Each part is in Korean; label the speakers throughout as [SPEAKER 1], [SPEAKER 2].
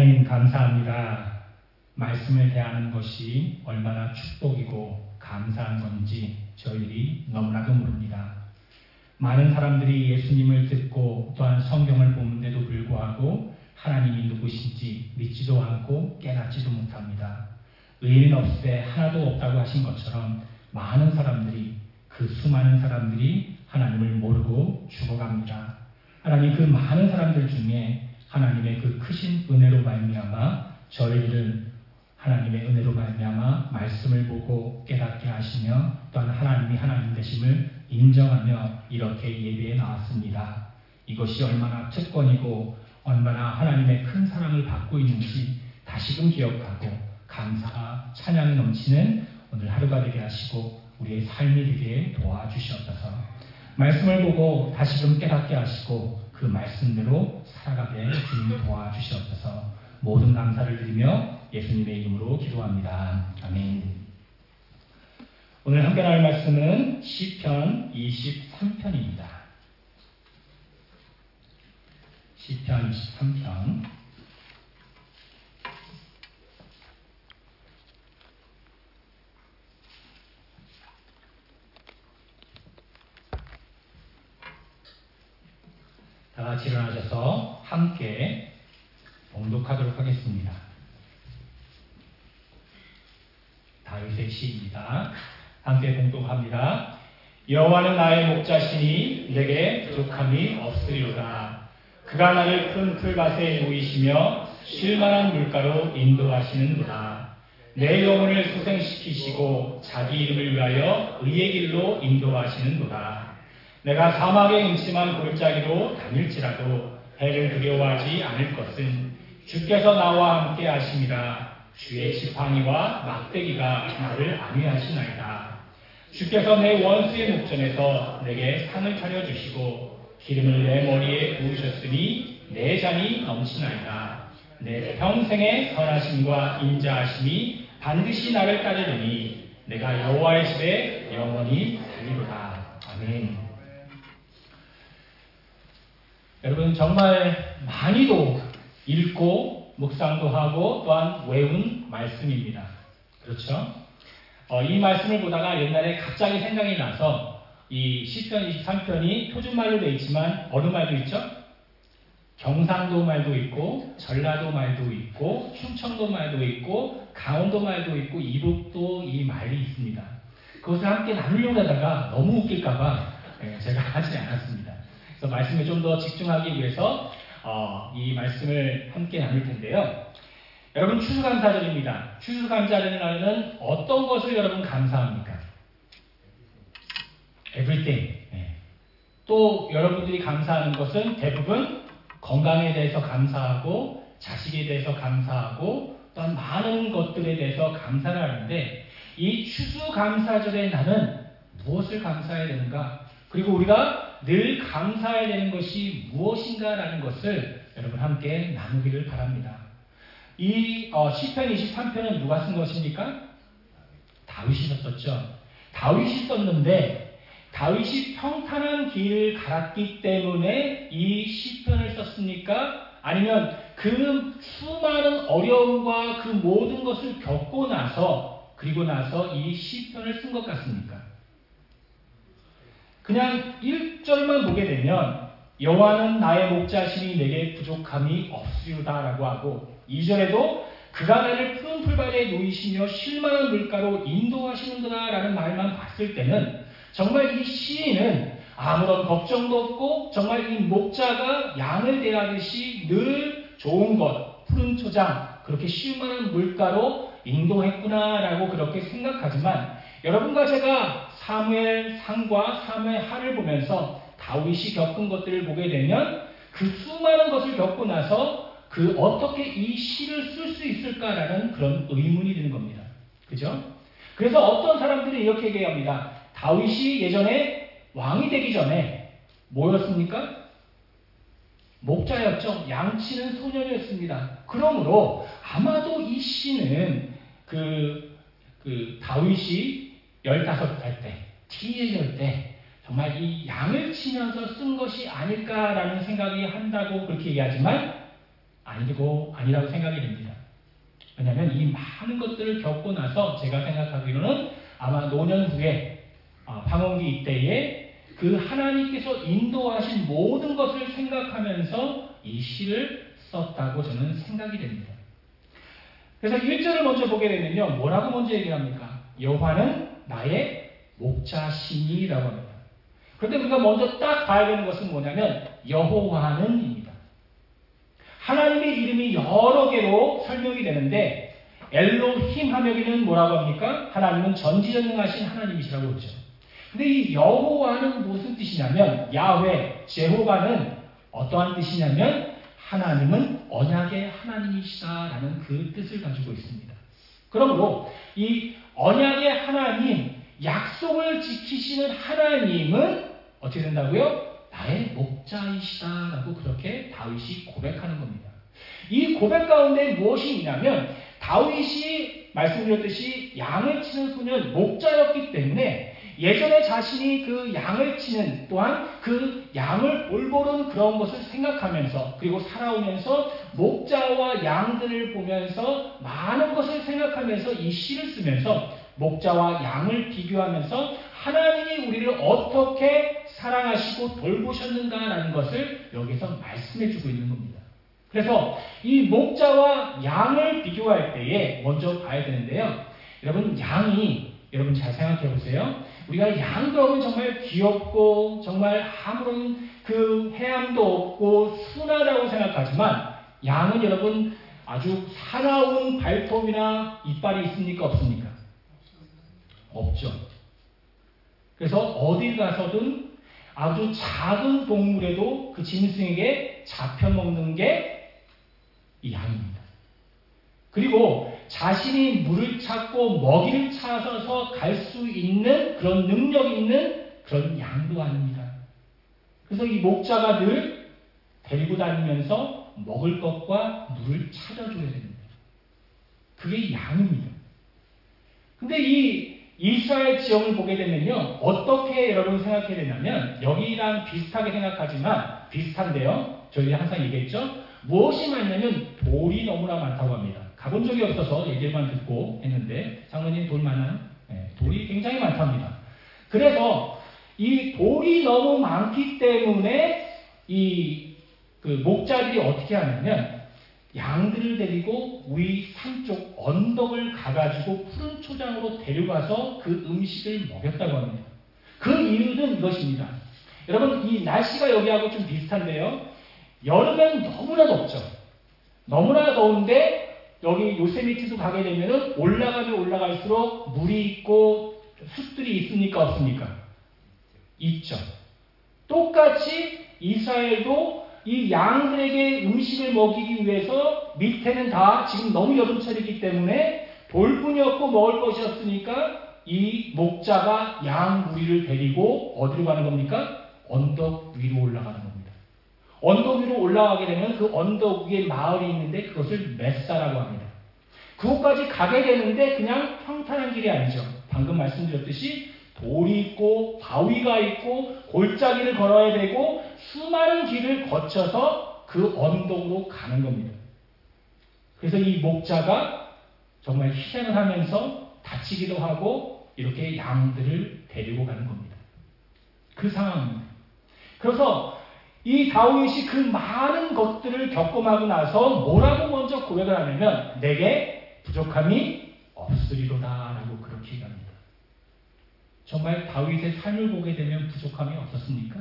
[SPEAKER 1] 하나님 감사합니다. 말씀을 대하는 것이 얼마나 축복이고 감사한 건지 저희들이 너무나도 모릅니다. 많은 사람들이 예수님을 듣고 또한 성경을 보는데도 불구하고 하나님이 누구신지 믿지도 않고 깨닫지도 못합니다. 의인 없으되 하나도 없다고 하신 것처럼 많은 사람들이, 그 수많은 사람들이 하나님을 모르고 죽어갑니다. 하나님, 그 많은 사람들 중에 하나님의 그 크신 은혜로 말미암아 저희들은 하나님의 은혜로 말미암아 말씀을 보고 깨닫게 하시며 또한 하나님이 하나님 되심을 인정하며 이렇게 예배에 나왔습니다. 이것이 얼마나 특권이고 얼마나 하나님의 큰 사랑을 받고 있는지 다시금 기억하고 감사와 찬양이 넘치는 오늘 하루가 되게 하시고 우리의 삶이 되게 도와주시옵소서. 말씀을 보고 다시금 깨닫게 하시고 그 말씀대로 살아가게 주님 도와주시옵소서. 모든 감사를 드리며 예수님의 이름으로 기도합니다. 아멘. 오늘 함께 나눌 말씀은 시편 23편입니다. 시편 23편. 다 같이 일어나셔서 함께 봉독하도록 하겠습니다. 다윗의 시입니다. 함께 봉독합니다. 여호와는 나의 목자시니 내게 부족함이 없으리로다. 그가 나를 큰 풀밭에 놓이시며 쉴만한 물가로 인도하시는도다. 내 영혼을 소생시키시고 자기 이름을 위하여 의의 길로 인도하시는도다. 내가 사막의 음침한 골짜기로 다닐지라도 해를 두려워하지 않을 것은 주께서 나와 함께 하심이라. 주의 지팡이와 막대기가 나를 안위하시나이다. 주께서 내 원수의 목전에서 내게 상을 차려주시고 기름을 내 머리에 부으셨으니 내 잔이 넘치나이다. 내 평생의 선하심과 인자하심이 반드시 나를 따르리니 내가 여호와의 집에 영원히 살리로다. 아멘. 여러분, 정말 많이도 읽고 묵상도 하고 또한 외운 말씀입니다. 그렇죠? 이 말씀을 보다가 옛날에 갑자기 생각이 나서 이 시편 23편이 표준말로 되어 있지만 어느 말도 있죠? 경상도 말도 있고 전라도 말도 있고 충청도 말도 있고 강원도 말도 있고 이북도 이 말이 있습니다. 그것을 함께 나누려고 하다가 너무 웃길까봐 제가 하지 않았습니다. 그래서 말씀에 좀 더 집중하기 위해서 이 말씀을 함께 나눌 텐데요. 여러분, 추수감사절입니다. 추수감사절에는 어떤 것을 여러분 감사합니까? Everything. 또 여러분들이 감사하는 것은 대부분 건강에 대해서 감사하고 자식에 대해서 감사하고 또한 많은 것들에 대해서 감사를 하는데 이 추수감사절에 나는 무엇을 감사해야 되는가? 그리고 우리가 늘 감사해야 되는 것이 무엇인가라는 것을 여러분 함께 나누기를 바랍니다. 이 시편 23편은 누가 쓴 것입니까? 다윗이 썼죠. 다윗이 썼는데 다윗이 평탄한 길을 갈았기 때문에 이 시편을 썼습니까? 아니면 그 수많은 어려움과 그 모든 것을 겪고 나서 그리고 나서 이 시편을 쓴 것 같습니까? 그냥 1절만 보게 되면 여호와는 나의 목자시니 내게 부족함이 없으리로다라고 하고 2절에도 그가 나를 푸른 풀밭에 놓이시며 쉴만한 물가로 인도하시는구나라는 말만 봤을 때는 정말 이 시인은 아무런 걱정도 없고 정말 이 목자가 양을 대하듯이 늘 좋은 것, 푸른 초장, 그렇게 쉴만한 물가로 인도했구나라고 그렇게 생각하지만 여러분과 제가 사무엘 상과 사무엘 하를 보면서 다윗이 겪은 것들을 보게 되면 그 수많은 것을 겪고 나서 그 어떻게 이 시를 쓸 수 있을까라는 그런 의문이 드는 겁니다. 그죠? 그래서 어떤 사람들은 이렇게 얘기합니다. 다윗이 예전에 왕이 되기 전에 뭐였습니까? 목자였죠. 양치는 소년이었습니다. 그러므로 아마도 이 시는 다윗이 15살 때, 티네이저 때 정말 이 양을 치면서 쓴 것이 아닐까라는 생각이 한다고 그렇게 얘기하지만 아니라고 생각이 됩니다. 왜냐하면 이 많은 것들을 겪고 나서 제가 생각하기로는 아마 노년 후에 방언기 이때에 그 하나님께서 인도하신 모든 것을 생각하면서 이 시를 썼다고 저는 생각이 됩니다. 그래서 1절을 먼저 보게 되면요. 뭐라고 먼저 얘기합니까? 여호와는 나의 목자시니라고 합니다. 그런데 우리가 먼저 딱 봐야 되는 것은 뭐냐면 여호와는입니다. 하나님의 이름이 여러 개로 설명이 되는데 엘로힘 하면은 뭐라고 합니까? 하나님은 전지전능하신 하나님이시라고 그러죠. 근데 이 여호와는 무슨 뜻이냐면 야훼, 제호바는 어떠한 뜻이냐면 하나님은 언약의 하나님이시다라는 그 뜻을 가지고 있습니다. 그러므로 이 언약의 하나님, 약속을 지키시는 하나님은 어떻게 된다고요? 나의 목자이시다라고 그렇게 다윗이 고백하는 겁니다. 이 고백 가운데 무엇이 있냐면 다윗이 말씀드렸듯이 양을 치는 소년 목자였기 때문에 예전에 자신이 그 양을 치는 또한 그 양을 올보는 그런 것을 생각하면서 그리고 살아오면서 목자와 양들을 보면서 많은 것을 생각하면서 이 시를 쓰면서 목자와 양을 비교하면서 하나님이 우리를 어떻게 사랑하시고 돌보셨는가라는 것을 여기서 말씀해주고 있는 겁니다. 그래서 이 목자와 양을 비교할 때에 먼저 봐야 되는데요. 여러분 여러분 잘 생각해 보세요. 우리가 양도 보면 정말 귀엽고 정말 아무런 그 해함도 없고 순하다고 생각하지만 양은 여러분 아주 사나운 발톱이나 이빨이 있습니까? 없습니까? 없죠. 그래서 어딜 가서든 아주 작은 동물에도 그 짐승에게 잡혀먹는 게 이 양입니다. 그리고 자신이 물을 찾고 먹이를 찾아서 갈 수 있는 그런 능력 있는 그런 양도 아닙니다. 그래서 이 목자가 늘 데리고 다니면서 먹을 것과 물을 찾아줘야 됩니다. 그게 양입니다. 근데 이 이스라엘 지형을 보게 되면요. 어떻게 여러분 생각해야 되냐면 여기랑 비슷하게 생각하지만 비슷한데요. 저희 항상 얘기했죠. 무엇이 많냐면 돌이 너무나 많다고 합니다. 가본 적이 없어서 얘기만 듣고 했는데 장로님 돌 많아요? 네, 돌이 굉장히 많답니다. 그래서 이 돌이 너무 많기 때문에 그 목자들이 어떻게 하냐면 양들을 데리고 위 산쪽 언덕을 가가지고 푸른 초장으로 데려가서 그 음식을 먹였다고 합니다. 그 이유는 이것입니다. 여러분 이 날씨가 여기하고 좀 비슷한데요. 여름엔 너무나 덥죠. 너무나 더운데 여기 요세미티도 가게 되면은 올라가면 올라갈수록 물이 있고 숲들이 있습니까? 없습니까? 있죠. 똑같이 이스라엘도 이 양들에게 음식을 먹이기 위해서 밑에는 다 지금 너무 여름철이기 때문에 돌뿐이 없고 먹을 것이 없으니까 이 목자가 양 무리를 데리고 어디로 가는 겁니까? 언덕 위로 올라가는 겁니다. 언덕 위로 올라가게 되면 그 언덕 위에 마을이 있는데 그것을 메사라고 합니다. 그곳까지 가게 되는데 그냥 평탄한 길이 아니죠. 방금 말씀드렸듯이 돌이 있고 바위가 있고 골짜기를 걸어야 되고 수많은 길을 거쳐서 그 언덕으로 가는 겁니다. 그래서 이 목자가 정말 희생을 하면서 다치기도 하고 이렇게 양들을 데리고 가는 겁니다. 그 상황입니다. 그래서 이 다윗이 그 많은 것들을 겪음하고 나서 뭐라고 먼저 고백을 하냐면 내게 부족함이 없으리로다 라고 그렇게 얘기합니다. 정말 다윗의 삶을 보게 되면 부족함이 없었습니까?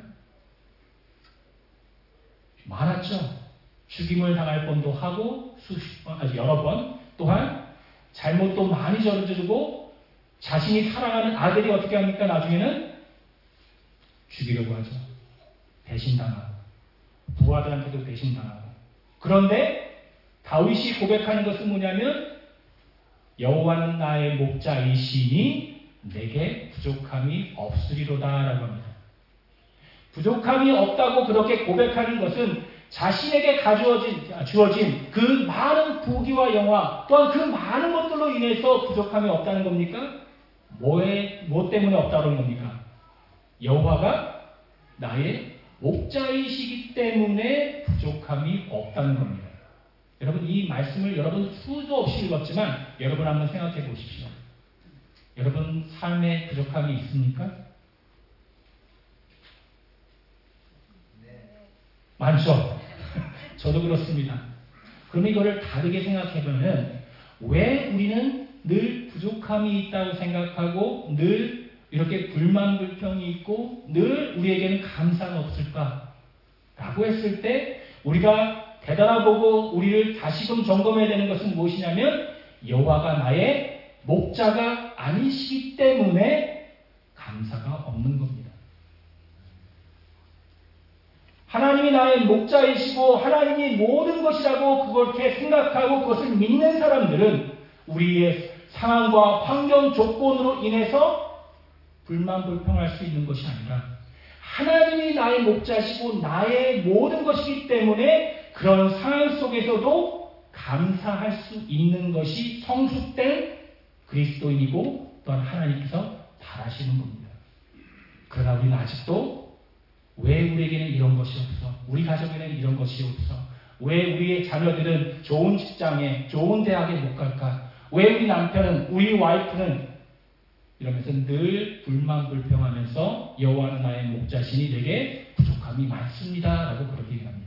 [SPEAKER 1] 많았죠. 죽임을 당할 뻔도 하고 여러 번 또한 잘못도 많이 저지르고 자신이 사랑하는 아들이 어떻게 합니까? 나중에는 죽이려고 하죠. 배신당하고 부하들한테도 배신당하고. 그런데 다윗이 고백하는 것은 뭐냐면 여호와는 나의 목자이시니 내게 부족함이 없으리로다 라고 합니다. 부족함이 없다고 그렇게 고백하는 것은 자신에게 주어진 그 많은 부귀와 영화 또한 그 많은 것들로 인해서 부족함이 없다는 겁니까? 뭐 때문에 없다는 겁니까? 여호와가 나의 목자이시기 때문에 부족함이 없다는 겁니다. 여러분 이 말씀을 여러분 수도 없이 읽었지만 여러분 한번 생각해 보십시오. 여러분 삶에 부족함이 있습니까?
[SPEAKER 2] 네.
[SPEAKER 1] 많죠. 저도 그렇습니다. 그럼 이거를 다르게 생각해 보면 왜 우리는 늘 부족함이 있다고 생각하고 늘 이렇게 불만 불평이 있고 늘 우리에게는 감사가 없을까? 라고 했을 때 우리가 되돌아보고 우리를 다시금 점검해야 되는 것은 무엇이냐면 여호와가 나의 목자가 아니시기 때문에 감사가 없는 겁니다. 하나님이 나의 목자이시고 하나님이 모든 것이라고 그렇게 생각하고 그것을 믿는 사람들은 우리의 상황과 환경 조건으로 인해서 불만 불평할 수 있는 것이 아니라 하나님이 나의 목자시고 나의 모든 것이기 때문에 그런 상황 속에서도 감사할 수 있는 것이 성숙된 그리스도인이고 또한 하나님께서 바라시는 겁니다. 그러나 우리는 아직도 왜 우리에게는 이런 것이 없어? 우리 가족에는 이런 것이 없어? 왜 우리의 자녀들은 좋은 직장에, 좋은 대학에 못 갈까? 왜 우리 남편은, 우리 와이프는 이러면서 늘 불만불평하면서 여호와는 나의 목자시니 내게 부족함이 많습니다. 라고 그렇게 얘기합니다.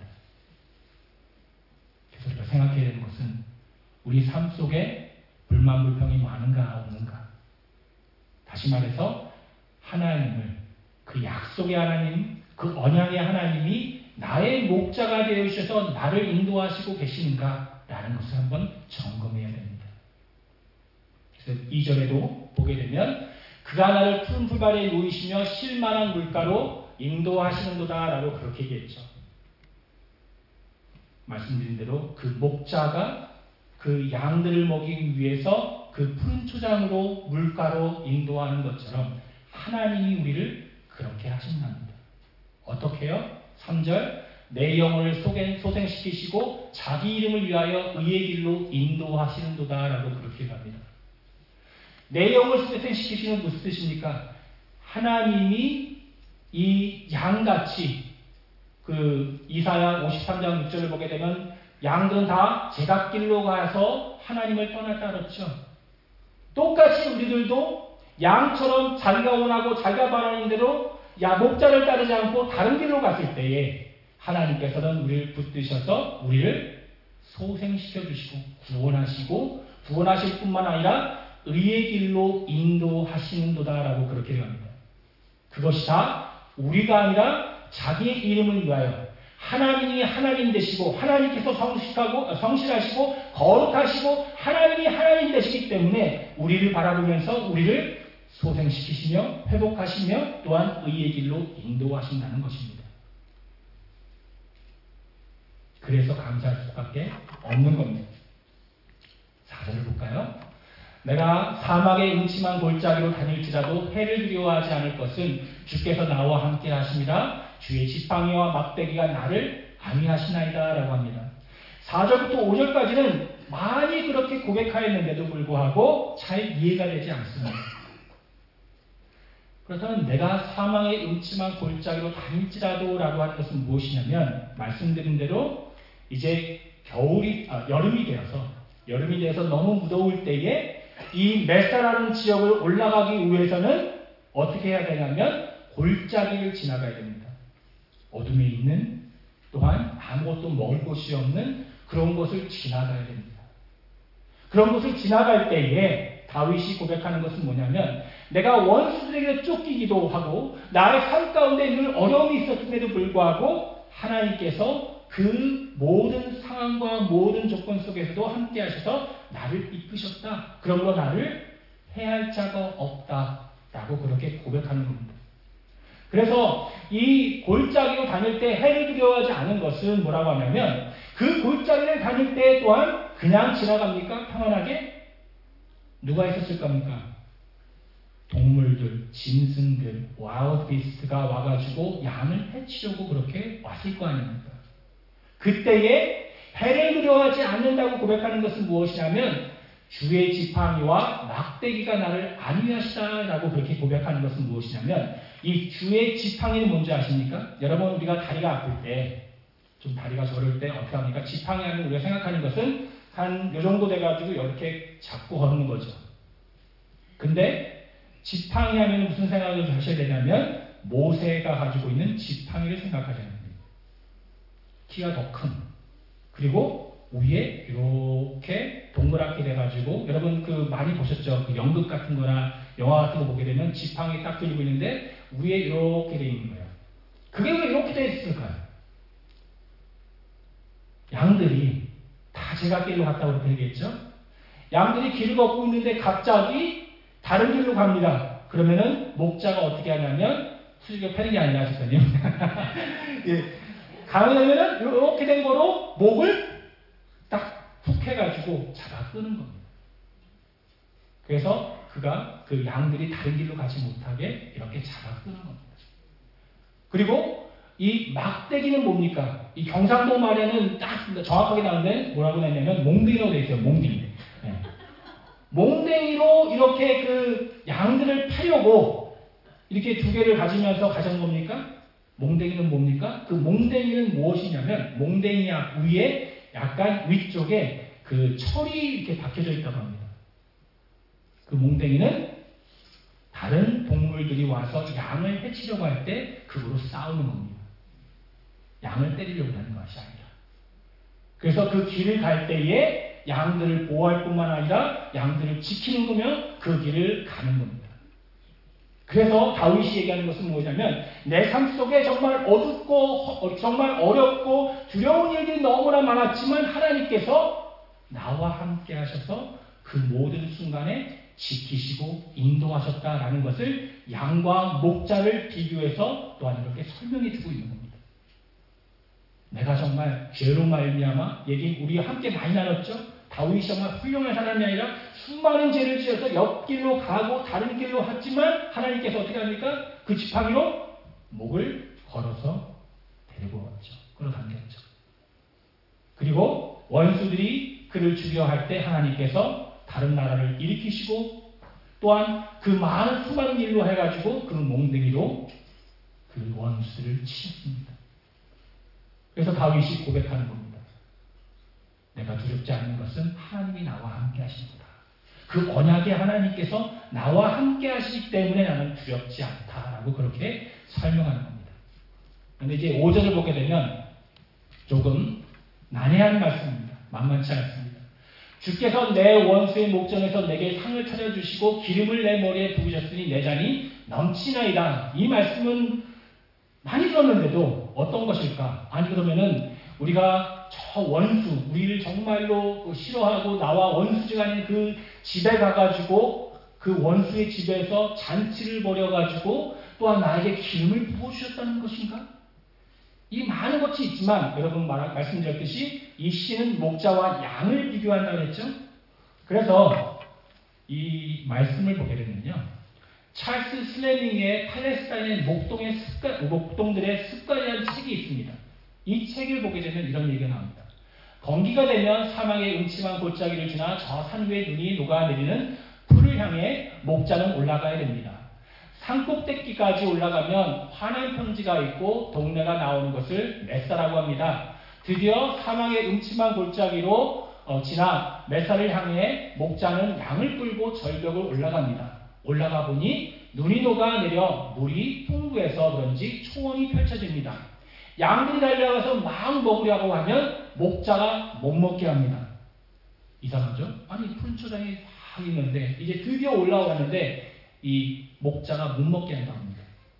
[SPEAKER 1] 그래서 우리가 생각해야 되는 것은 우리 삶 속에 불만불평이 많은가 없는가? 다시 말해서 하나님을 그 약속의 하나님, 그 언약의 하나님이 나의 목자가 되어 주셔서 나를 인도하시고 계시는가? 라는 것을 한번 점검해야 됩니다. 그래서 2절에도 보게 되면 그가 나를 푸른 풀밭에 누이시며 쉴만한 물가로 인도하시는도다 라고 그렇게 얘기했죠. 말씀드린 대로 그 목자가 그 양들을 먹이기 위해서 그 푸른 초장으로 물가로 인도하는 것처럼 하나님이 우리를 그렇게 하신답니다. 어떻게 해요? 3절 내 영혼을 소생시키시고 자기 이름을 위하여 의의 길로 인도하시는도다 라고 그렇게 갑니다. 내 영혼을 소생시키시는 무슨 뜻입니까? 하나님이 이 양같이 그 이사야 53장 6절을 보게 되면 양들은 다 제각길로 가서 하나님을 떠났다 그랬죠. 똑같이 우리들도 양처럼 자기가 원하고 자기가 바라는 대로 목자를 따르지 않고 다른 길로 갔을 때에 하나님께서는 우리를 붙드셔서 우리를 소생시켜 주시고 구원하실 뿐만 아니라 의의 길로 인도하시는도다라고 그렇게 합니다. 그것이 다 우리가 아니라 자기의 이름을 위하여 하나님이 하나님 되시고 하나님께서 성실하시고 거룩하시고 하나님이 하나님 되시기 때문에 우리를 바라보면서 우리를 소생시키시며 회복하시며 또한 의의 길로 인도하신다는 것입니다. 그래서 감사할 수밖에 없는 겁니다. 4절을 볼까요? 내가 사막의 음침한 골짜기로 다닐지라도 해를 두려워하지 않을 것은 주께서 나와 함께 하심이라 주의 지팡이와 막대기가 나를 안위하시나이다 라고 합니다. 4절부터 5절까지는 많이 그렇게 고백하였는데도 불구하고 잘 이해가 되지 않습니다. 그렇다면 내가 사망의 음침한 골짜기로 다닐지라도 라고 하는 것은 무엇이냐면 말씀드린 대로 이제 여름이 되어서 너무 무더울 때에 이 메사라는 지역을 올라가기 위해서는 어떻게 해야 되냐면 골짜기를 지나가야 됩니다. 어둠에 있는 또한 아무것도 먹을 곳이 없는 그런 곳을 지나가야 됩니다. 그런 곳을 지나갈 때에 다윗이 고백하는 것은 뭐냐면 내가 원수들에게 쫓기기도 하고 나의 삶 가운데 늘 어려움이 있었음에도 불구하고 하나님께서 그 모든 상황과 모든 조건 속에서도 함께 하셔서 나를 이끄셨다. 그러므로 나를 해할 자가 없다. 라고 그렇게 고백하는 겁니다. 그래서 이 골짜기로 다닐 때 해를 두려워하지 않은 것은 뭐라고 하냐면 그 골짜기를 다닐 때 또한 그냥 지나갑니까? 평안하게? 누가 있었을 겁니까? 동물들, 짐승들, 와일드 비스트가 와가지고 양을 해치려고 그렇게 왔을 거 아닙니까? 그때에 해를 두려워하지 않는다고 고백하는 것은 무엇이냐면 주의 지팡이와 막대기가 나를 안위하시다라고 그렇게 고백하는 것은 무엇이냐면 이 주의 지팡이는 뭔지 아십니까? 여러분 우리가 다리가 아플 때 좀 다리가 저럴 때 어떻게 합니까? 지팡이 하면 우리가 생각하는 것은 한 요 정도 돼가지고 이렇게 잡고 걷는 거죠. 근데 지팡이 하면 무슨 생각을 하셔야 되냐면 모세가 가지고 있는 지팡이를 생각하셔야 됩니다. 키가 더 큰. 그리고 위에 이렇게 동그랗게 돼가지고 여러분 그 많이 보셨죠? 그 연극 같은 거나 영화 같은 거 보게 되면 지팡이 딱 들고 있는데 위에 이렇게 돼 있는 거예요. 그게 왜 이렇게 돼 있을까요? 양들이 다 제갓길로 갔다고 그렇게 얘기했죠? 양들이 길을 걷고 있는데 갑자기 다른 길로 갑니다. 그러면은 목자가 어떻게 하냐면 수직에 패는 게 아니라 하셨더니 예, 가면은 이렇게 된 거로 목을 딱 훅 해가지고 잡아 끄는 겁니다. 그래서 그가 그 양들이 다른 길로 가지 못하게 이렇게 잡아 끄는 겁니다. 그리고 이 막대기는 뭡니까? 이 경상도 말에는 딱 정확하게 나오는데 뭐라고 했냐면 몽댕이라고 되어 있어요. 몽댕이. 네. 몽댕이로 이렇게 그 양들을 파려고 이렇게 두 개를 가지면서 가자는 겁니까? 몽댕이는 뭡니까? 그 몽댕이는 무엇이냐면 몽댕이 위에 약간 위쪽에 그 철이 이렇게 박혀져 있다고 합니다. 그 몽댕이는 다른 동물들이 와서 양을 해치려고 할 때 그거로 싸우는 겁니다. 양을 때리려고 하는 것이 아니라. 그래서 그 길을 갈 때에 양들을 보호할 뿐만 아니라 양들을 지키는 거면 그 길을 가는 겁니다. 그래서 다윗이 얘기하는 것은 뭐냐면 내 삶 속에 정말 어둡고 정말 어렵고 두려운 일들이 너무나 많았지만 하나님께서 나와 함께 하셔서 그 모든 순간에 지키시고 인도하셨다라는 것을 양과 목자를 비교해서 또한 이렇게 설명해 주고 있는 겁니다. 내가 정말 죄로 말미암아 얘기 우리 함께 많이 나눴죠? 다윗이 정말 훌륭한 사람이 아니라 수많은 죄를 지어서 옆길로 가고 다른 길로 했지만 하나님께서 어떻게 합니까? 그 지팡이로 목을 걸어서 데리고 왔죠. 끌어당겼죠. 그리고 원수들이 그를 죽여 할 때 하나님께서 다른 나라를 일으키시고 또한 그 많은 수많은 일로 해가지고 그 몽둥이로 그 원수들을 치셨습니다. 그래서 다윗이 고백하는 겁니다. 내가 두렵지 않는 것은 하나님이 나와 함께 하십니다. 그 언약의 하나님께서 나와 함께 하시기 때문에 나는 두렵지 않다라고 그렇게 설명하는 겁니다. 그런데 이제 5절을 보게 되면 조금 난해한 말씀입니다. 만만치 않습니다. 주께서 내 원수의 목전에서 내게 상을 차려주시고 기름을 내 머리에 부으셨으니 내 잔이 넘치나이다. 이 말씀은 많이 들었는데도 어떤 것일까? 아니 그러면은 우리가 저 원수, 우리를 정말로 싫어하고 나와 원수지가 아닌 그 집에 가가지고 그 원수의 집에서 잔치를 벌여가지고 또한 나에게 기름을 부어주셨다는 것인가? 이 많은 것이 있지만 여러분 말씀드렸듯이 이 시는 목자와 양을 비교한다고 했죠? 그래서 이 말씀을 보게 되면요. 찰스 슬래밍의 팔레스타인의 목동들의 습관이라는 책이 있습니다. 이 책을 보게 되면 이런 얘기가 나옵니다. 건기가 되면 사막의 음침한 골짜기를 지나 저 산 위에 눈이 녹아내리는 풀을 향해 목자는 올라가야 됩니다. 산꼭대기까지 올라가면 화난 평지가 있고 동네가 나오는 것을 메사라고 합니다. 드디어 사막의 음침한 골짜기로 지나 메사를 향해 목자는 양을 끌고 절벽을 올라갑니다. 올라가 보니 눈이 녹아내려 물이 풍부해서 그런지 초원이 펼쳐집니다. 양들이 달려가서 막 먹으려고 하면 목자가 못 먹게 합니다. 이상하죠? 아니 풀초장이 막 있는데 이제 드디어 올라오는데 이 목자가 못 먹게 한다고 합니다.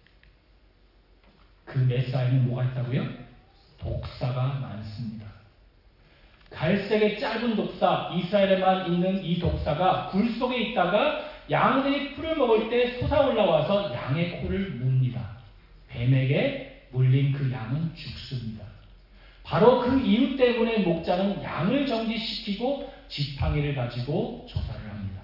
[SPEAKER 1] 그 메사에는 뭐가 있다고요? 독사가 많습니다. 갈색의 짧은 독사, 이스라엘에만 있는 이 독사가 굴 속에 있다가 양들이 풀을 먹을 때 솟아올라와서 양의 코를 뭅니다. 뱀에게 물린 그 양은 죽습니다. 바로 그 이유 때문에 목자는 양을 정지시키고 지팡이를 가지고 조사를 합니다.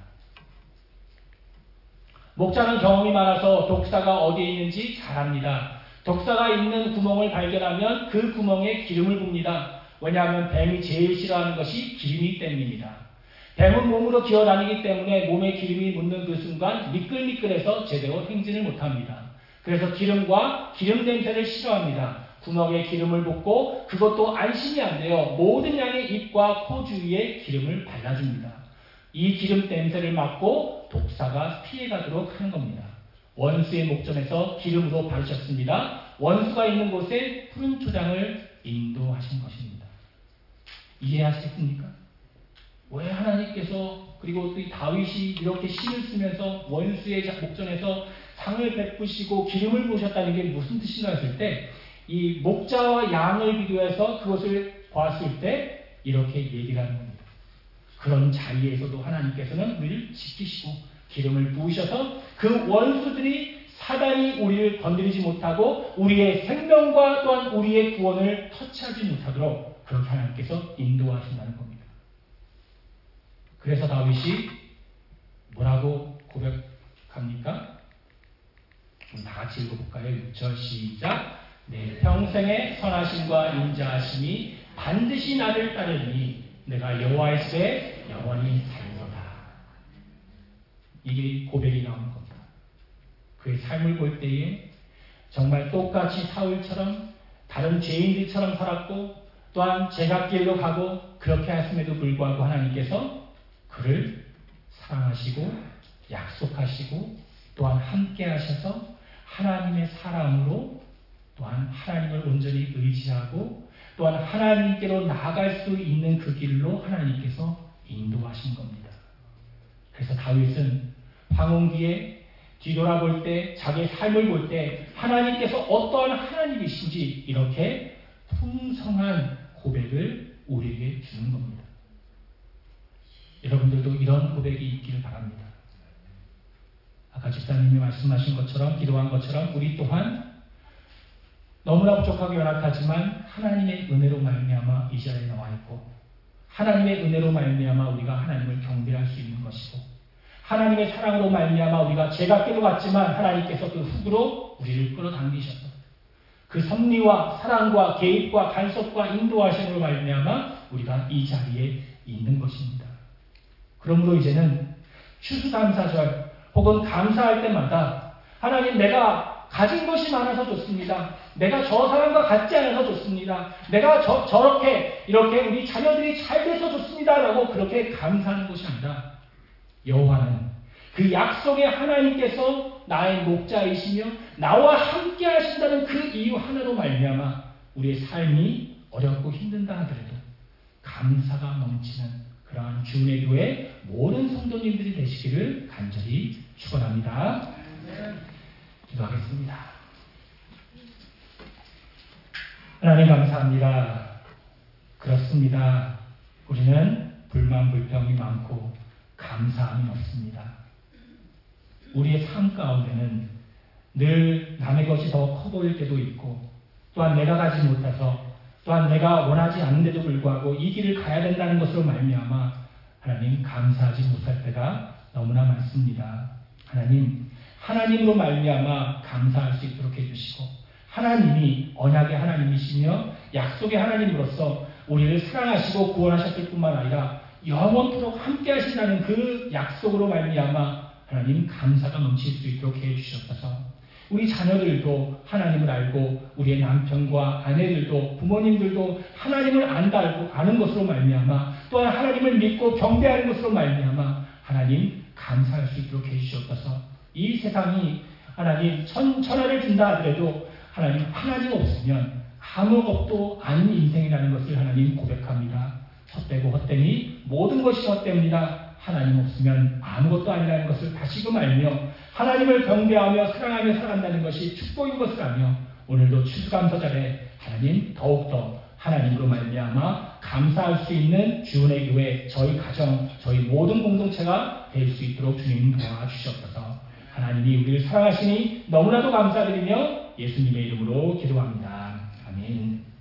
[SPEAKER 1] 목자는 경험이 많아서 독사가 어디에 있는지 잘 압니다. 독사가 있는 구멍을 발견하면 그 구멍에 기름을 붓니다. 왜냐하면 뱀이 제일 싫어하는 것이 기름이기 때문입니다. 뱀은 몸으로 기어다니기 때문에 몸에 기름이 묻는 그 순간 미끌미끌해서 제대로 행진을 못합니다. 그래서 기름과 기름 냄새를 싫어합니다. 구멍에 기름을 붓고 그것도 안심이 안 돼요. 모든 양의 입과 코 주위에 기름을 발라줍니다. 이 기름 냄새를 맡고 독사가 피해가도록 하는 겁니다. 원수의 목전에서 기름으로 바르셨습니다. 원수가 있는 곳에 푸른 초장을 인도하신 것입니다. 이해하시겠습니까? 왜 하나님께서 그리고 또 이 다윗이 이렇게 신을 쓰면서 원수의 목전에서 상을 베푸시고 기름을 부으셨다는 게 무슨 뜻인가 했을 때 이 목자와 양을 비교해서 그것을 보았을 때 이렇게 얘기를 하는 겁니다. 그런 자리에서도 하나님께서는 우리를 지키시고 기름을 부으셔서 그 원수들이 사단이 우리를 건드리지 못하고 우리의 생명과 또한 우리의 구원을 터치하지 못하도록 그렇게 하나님께서 인도하신다는 겁니다. 그래서 다윗이 뭐라고 고백합니까? 우리 다 같이 읽어볼까요? 6절 시작. 내 평생의 선하심과 인자하심이 반드시 나를 따르니 내가 여호와의 영원히 살리로다. 이게 고백이 나오는 겁니다. 그의 삶을 볼 때에 정말 똑같이 사울처럼 다른 죄인들처럼 살았고 또한 제각길로 가고 그렇게 했음에도 불구하고 하나님께서 그를 사랑하시고 약속하시고 또한 함께 하셔서 하나님의 사랑으로 또한 하나님을 온전히 의지하고 또한 하나님께로 나아갈 수 있는 그 길로 하나님께서 인도하신 겁니다. 그래서 다윗은 황혼기에 뒤돌아볼 때 자기의 삶을 볼 때 하나님께서 어떠한 하나님이신지 이렇게 풍성한 고백을 우리에게 주는 겁니다. 여러분들도 이런 고백이 있기를 바랍니다. 아까 집사님이 말씀하신 것처럼 기도한 것처럼 우리 또한 너무나 부족하고 연약하지만 하나님의 은혜로 말미암아 이 자리에 나와 있고 하나님의 은혜로 말미암아 우리가 하나님을 경배할 수 있는 것이고 하나님의 사랑으로 말미암아 우리가 제각기로 갔지만 하나님께서 그 훅으로 우리를 끌어당기셔서 그 섭리와 사랑과 개입과 간섭과 인도하심으로 말미암아 우리가 이 자리에 있는 것입니다. 그러므로 이제는 추수감사절 혹은 감사할 때마다 하나님 내가 가진 것이 많아서 좋습니다. 내가 저 사람과 같지 않아서 좋습니다. 내가 저렇게 이렇게 우리 자녀들이 잘 돼서 좋습니다. 라고 그렇게 감사하는 것이 아니라 여호와는 그 약속의 하나님께서 나의 목자이시며 나와 함께 하신다는 그 이유 하나로 말미암아 우리의 삶이 어렵고 힘든다 하더라도 감사가 넘치는 그러한 주의 교회 모든 성도님들이 되시기를 간절히 축원합니다. 기도하겠습니다. 하나님 감사합니다. 그렇습니다. 우리는 불만 불평이 많고 감사함이 없습니다. 우리의 삶 가운데는 늘 남의 것이 더 커 보일 때도 있고 또한 내가 가지 못해서 또한 내가 원하지 않는데도 불구하고 이 길을 가야 된다는 것으로 말미암아 하나님 감사하지 못할 때가 너무나 많습니다. 하나님 하나님으로 말미암아 감사할 수 있도록 해주시고 하나님이 언약의 하나님이시며 약속의 하나님으로서 우리를 사랑하시고 구원하셨을 뿐만 아니라 영원토록 함께 하신다는 그 약속으로 말미암아 하나님 감사가 넘칠 수 있도록 해주셨어서 우리 자녀들도 하나님을 알고 우리의 남편과 아내들도 부모님들도 하나님을 아는 것으로 말미암아 또한 하나님을 믿고 경배하는 것으로 말미암아 하나님 감사할 수 있도록 해주셨어서 이 세상이 하나님 천하를 준다 하더라도 하나님 없으면 아무것도 아닌 인생이라는 것을 하나님 고백합니다. 헛되고 헛되니 모든 것이 헛됩니다. 하나님 없으면 아무것도 아니라는 것을 다시금 알며 하나님을 경배하며 사랑하며 살아간다는 것이 축복인 것을 알며 오늘도 추수감사절에 하나님 더욱더 하나님으로 말미암아 감사할 수 있는 주은혜 교회 저희 가정 저희 모든 공동체가 될 수 있도록 주님 도와주시옵소서. 하나님이 우리를 사랑하시니 너무나도 감사드리며 예수님의 이름으로 기도합니다. 아멘.